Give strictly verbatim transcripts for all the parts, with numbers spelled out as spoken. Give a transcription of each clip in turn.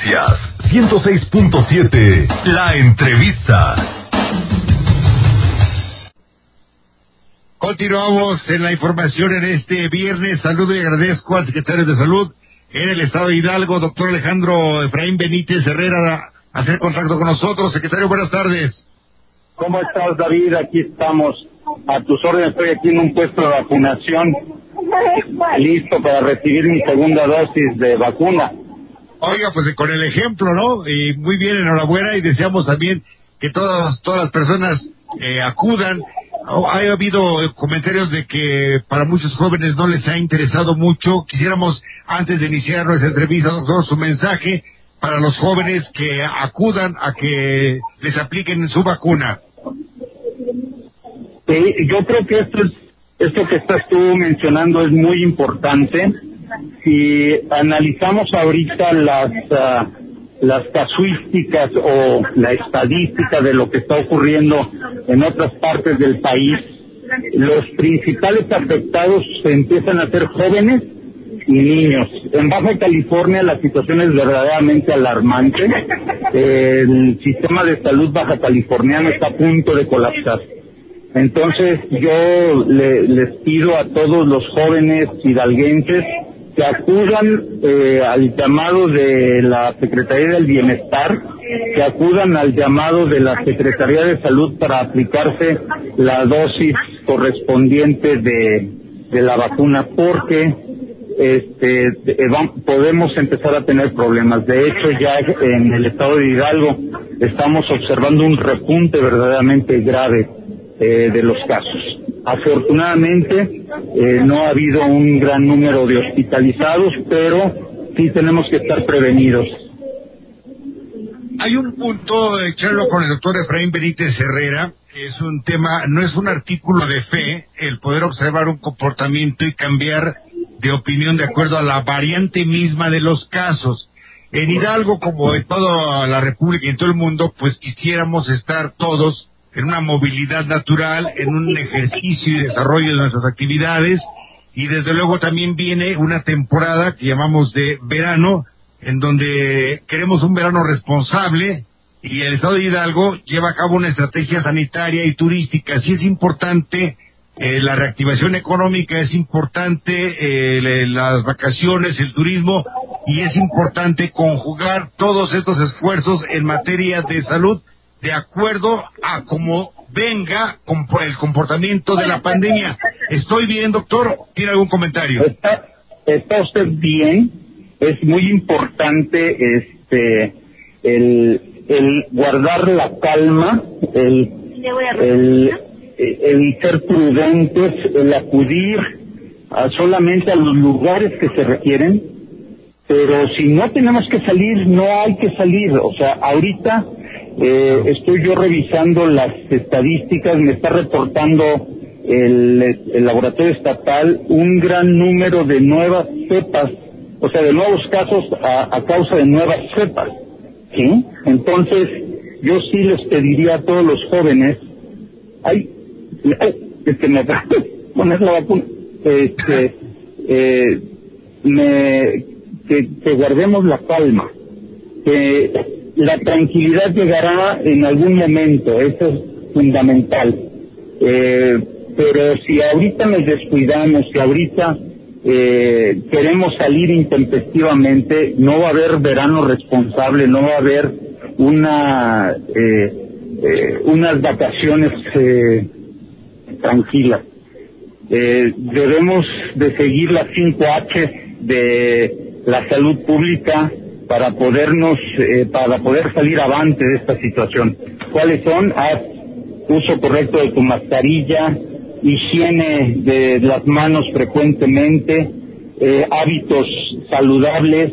Noticias ciento seis punto siete. La entrevista. Continuamos en la información en este viernes. Saludo y agradezco al secretario de Salud en el estado de Hidalgo, doctor Alejandro Efraín Benítez Herrera, a hacer contacto con nosotros. Secretario, buenas tardes. ¿Cómo estás, David? Aquí estamos a tus órdenes. Estoy aquí en un puesto de vacunación, listo para recibir mi segunda dosis de vacuna. Oiga, pues con el ejemplo, ¿no? Y muy bien, enhorabuena, y deseamos también que todas todas las personas eh, acudan. Oh, ha habido comentarios de que para muchos jóvenes no les ha interesado mucho. Quisiéramos, antes de iniciar nuestra entrevista, doctor, su mensaje para los jóvenes que acudan a que les apliquen su vacuna. Sí, yo creo que esto es esto que estás tú mencionando es muy importante. Si analizamos ahorita las uh, las casuísticas o la estadística de lo que está ocurriendo en otras partes del país, los principales afectados se empiezan a ser jóvenes y niños. En Baja California la situación es verdaderamente alarmante. El sistema de salud baja californiano está a punto de colapsar. Entonces yo le, les pido a todos los jóvenes hidalguenses que acudan eh, al llamado de la Secretaría del Bienestar, que acudan al lllamado de la Secretaría de Salud para aplicarse la dosis correspondiente de, de la vacuna, porque este eh, podemos empezar a tener problemas. De hecho, ya en el estado de Hidalgo estamos observando un repunte verdaderamente grave eh, de los casos. Afortunadamente eh, no ha habido un gran número de hospitalizados, pero sí tenemos que estar prevenidos. Hay un punto de charlo con el doctor Efraín Benítez Herrera. Es un tema, no es un artículo de fe el poder observar un comportamiento y cambiar de opinión de acuerdo a la variante misma de los casos. En Hidalgo, como en toda la República y en todo el mundo, pues quisiéramos estar todos en una movilidad natural, en un ejercicio y desarrollo de nuestras actividades, y desde luego también viene una temporada que llamamos de verano, en donde queremos un verano responsable, y el estado de Hidalgo lleva a cabo una estrategia sanitaria y turística. Sí es importante eh, la reactivación económica, es importante eh, las vacaciones, el turismo, y es importante conjugar todos estos esfuerzos en materia de salud de acuerdo a cómo venga el comportamiento de la pandemia. ¿Estoy bien, doctor? ¿Tiene algún comentario? Está, está usted bien. Es muy importante este el, el guardar la calma, el, el, el ser prudentes, el acudir a solamente a los lugares que se requieren, pero si no tenemos que salir, no hay que salir. O sea, ahorita Eh, estoy yo revisando las estadísticas, me está reportando el, el laboratorio estatal un gran número de nuevas cepas, o sea, de nuevos casos a, a causa de nuevas cepas, ¿sí? Entonces, yo sí les pediría a todos los jóvenes, ay, ay es que me va a poner la vacuna, este, eh, me, que, que guardemos la calma, que la tranquilidad llegará en algún momento, eso es fundamental. Eh, pero si ahorita nos descuidamos, si ahorita eh, queremos salir intempestivamente, no va a haber verano responsable, no va a haber una eh, eh, unas vacaciones eh, tranquilas. Eh, debemos de seguir las cinco H de la salud pública para podernos, eh, para poder salir avante de esta situación. ¿Cuáles son? Haz uso correcto de tu mascarilla, higiene de las manos frecuentemente, eh, hábitos saludables,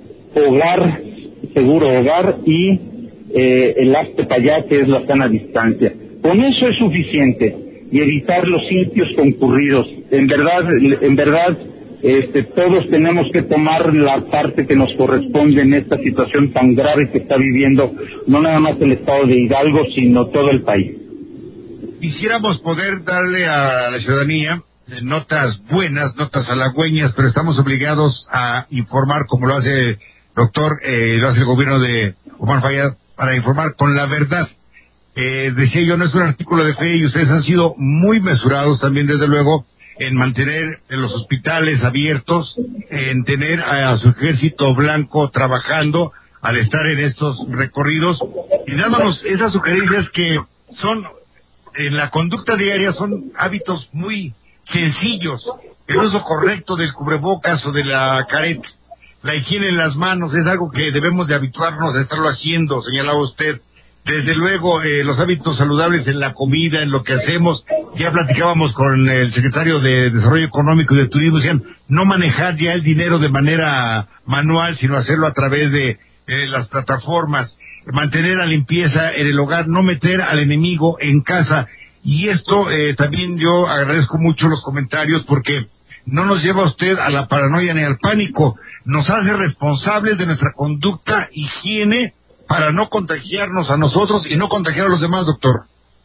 hogar, seguro hogar y eh, el hazte para allá, que es la sana distancia. Con eso es suficiente, y evitar los sitios concurridos. En verdad, en verdad, Este, todos tenemos que tomar la parte que nos corresponde en esta situación tan grave que está viviendo no nada más el estado de Hidalgo, sino todo el país. Quisiéramos poder darle a la ciudadanía notas buenas, notas halagüeñas, pero estamos obligados a informar, como lo hace doctor, eh, lo hace el gobierno de Omar Fayad para informar con la verdad. Eh, decía yo, no es un artículo de fe y ustedes han sido muy mesurados también, desde luego, en mantener en los hospitales abiertos, en tener a, a su ejército blanco trabajando al estar en estos recorridos y dándonos esas sugerencias que son, en la conducta diaria, son hábitos muy sencillos. El uso correcto del cubrebocas o de la careta, la higiene en las manos, es algo que debemos de habituarnos a estarlo haciendo, señalaba usted. Desde luego, eh, los hábitos saludables en la comida, en lo que hacemos. Ya platicábamos con el secretario de Desarrollo Económico y de Turismo, decían, no manejar ya el dinero de manera manual, sino hacerlo a través de eh, las plataformas, mantener la limpieza en el hogar, no meter al enemigo en casa. Y esto eh, también yo agradezco mucho los comentarios, porque no nos lleva usted a la paranoia ni al pánico, nos hace responsables de nuestra conducta, higiene, para no contagiarnos a nosotros y no contagiar a los demás, doctor.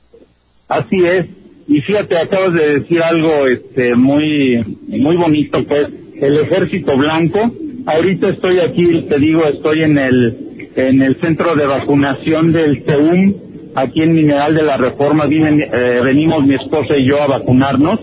Así es. Y fíjate, acabas de decir algo este muy muy bonito, pues, el Ejército Blanco. Ahorita estoy aquí, te digo, estoy en el en el centro de vacunación del C E U M, aquí en Mineral de la Reforma. Vienen, eh, venimos mi esposa y yo a vacunarnos.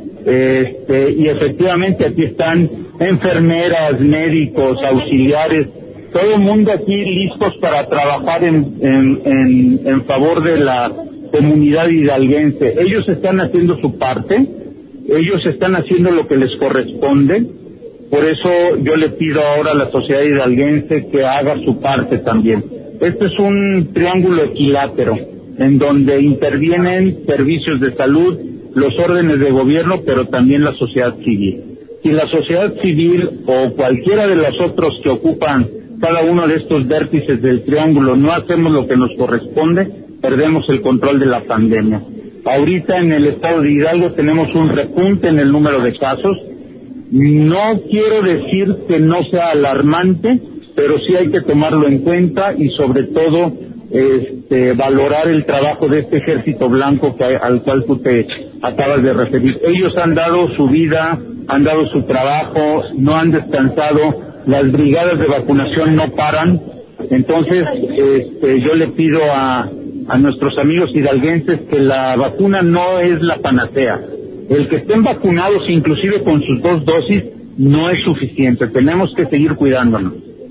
Este, y efectivamente aquí están enfermeras, médicos, auxiliares, todo el mundo aquí listos para trabajar en, en, en, en favor de la comunidad hidalguense. Ellos están haciendo su parte, ellos están haciendo lo que les corresponde, por eso yo le pido ahora a la sociedad hidalguense que haga su parte también. Este es un triángulo equilátero, en donde intervienen servicios de salud, los órdenes de gobierno, pero también la sociedad civil. Si la sociedad civil o cualquiera de los otros que ocupan cada uno de estos vértices del triángulo no hacemos lo que nos corresponde, perdemos el control de la pandemia. Ahorita en el estado de Hidalgo tenemos un repunte en el número de casos. No quiero decir que no sea alarmante, pero sí hay que tomarlo en cuenta y sobre todo este, valorar el trabajo de este Ejército Blanco que, al cual tú te acabas de referir. Ellos han dado su vida, han dado su trabajo, no han descansado. Las brigadas de vacunación no paran, entonces este, yo le pido a, a nuestros amigos hidalguenses que la vacuna no es la panacea. El que estén vacunados, inclusive con sus dos dosis, no es suficiente. Tenemos que seguir cuidándonos.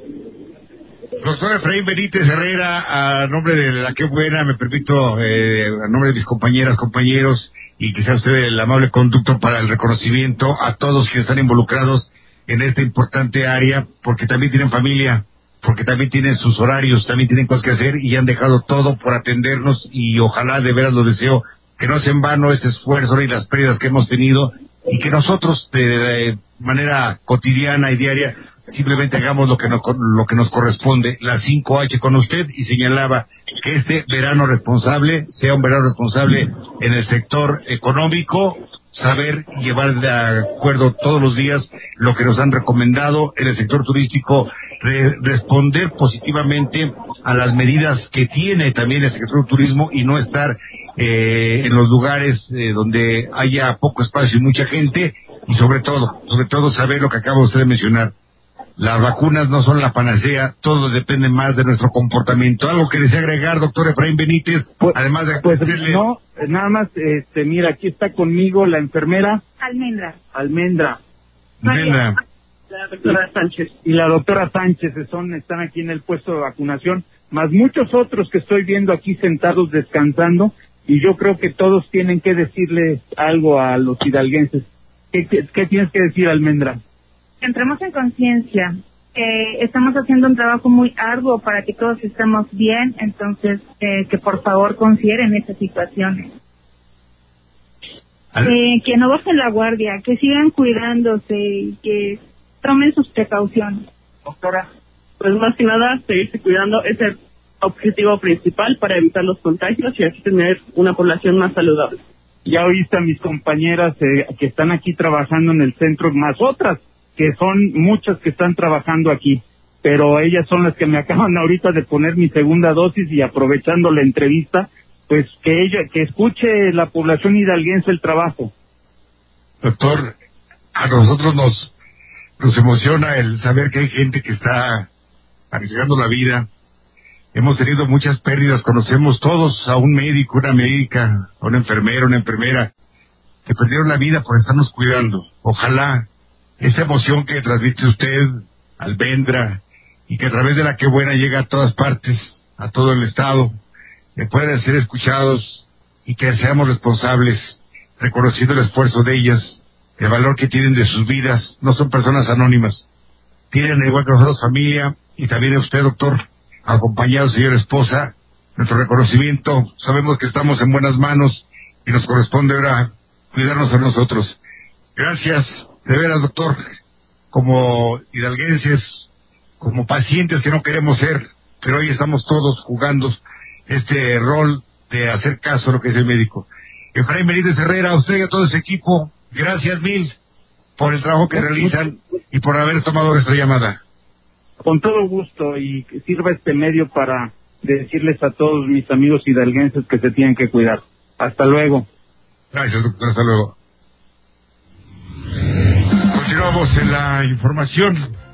Doctor Efraín Benítez Herrera, a nombre de la Qué Buena, me permito, eh, a nombre de mis compañeras, compañeros, y que sea usted el amable conducto para el reconocimiento a todos quienes están involucrados en esta importante área, porque también tienen familia, porque también tienen sus horarios, también tienen cosas que hacer y han dejado todo por atendernos, y ojalá, de veras lo deseo, que no sea en vano este esfuerzo y las pérdidas que hemos tenido, y que nosotros de manera cotidiana y diaria simplemente hagamos lo que nos, lo que nos corresponde, la cinco H con usted, y señalaba que este verano responsable sea un verano responsable en el sector económico, saber llevar de acuerdo todos los días lo que nos han recomendado en el sector turístico, re responder positivamente a las medidas que tiene también el sector del turismo y no estar eh, en los lugares eh, donde haya poco espacio y mucha gente, y sobre todo, sobre todo saber lo que acaba usted de mencionar. Las vacunas no son la panacea, todo depende más de nuestro comportamiento. ¿Algo que desea agregar, doctor Efraín Benítez? Pues, además de pues no, nada más, este, mira, aquí está conmigo la enfermera Almendra. Almendra. Almendra. La doctora Sánchez. Y la doctora Sánchez son, están aquí en el puesto de vacunación, más muchos otros que estoy viendo aquí sentados descansando, y yo creo que todos tienen que decirle algo a los hidalguenses. ¿Qué, qué, qué tienes que decir, Almendra? Entremos en conciencia, que estamos haciendo un trabajo muy arduo para que todos estemos bien, entonces eh, que por favor consideren estas situaciones. Eh, que no bajen la guardia, que sigan cuidándose y que tomen sus precauciones. Doctora. Pues más que nada, seguirse cuidando es el objetivo principal para evitar los contagios y así tener una población más saludable. Ya oíste a mis compañeras eh, que están aquí trabajando en el centro, más otras que son muchas que están trabajando aquí, pero ellas son las que me acaban ahorita de poner mi segunda dosis, y aprovechando la entrevista, pues que ella, que escuche la población hidalguense el trabajo. Doctor, a nosotros nos, nos emociona el saber que hay gente que está arriesgando la vida. Hemos tenido muchas pérdidas, conocemos todos a un médico, una médica, a una enfermera, una enfermera, que perdieron la vida por estarnos cuidando. Ojalá esa emoción que transmite usted, Almendra, y que a través de la Que Buena llega a todas partes, a todo el estado, que puedan ser escuchados y que seamos responsables, reconociendo el esfuerzo de ellas, el valor que tienen de sus vidas. No son personas anónimas, tienen igual que nosotros familia, y también a usted, doctor, acompañado, señora esposa, nuestro reconocimiento. Sabemos que estamos en buenas manos y nos corresponde ahora cuidarnos a nosotros. Gracias, de veras, doctor, como hidalguenses, como pacientes que no queremos ser, pero hoy estamos todos jugando este rol de hacer caso a lo que es el médico. Efraín Benítez Herrera, a usted y a todo ese equipo, gracias mil por el trabajo que realizan y por haber tomado nuestra llamada. Con todo gusto, y que sirva este medio para decirles a todos mis amigos hidalguenses que se tienen que cuidar. Hasta luego. Gracias, doctor, hasta luego. Continuamos en la información.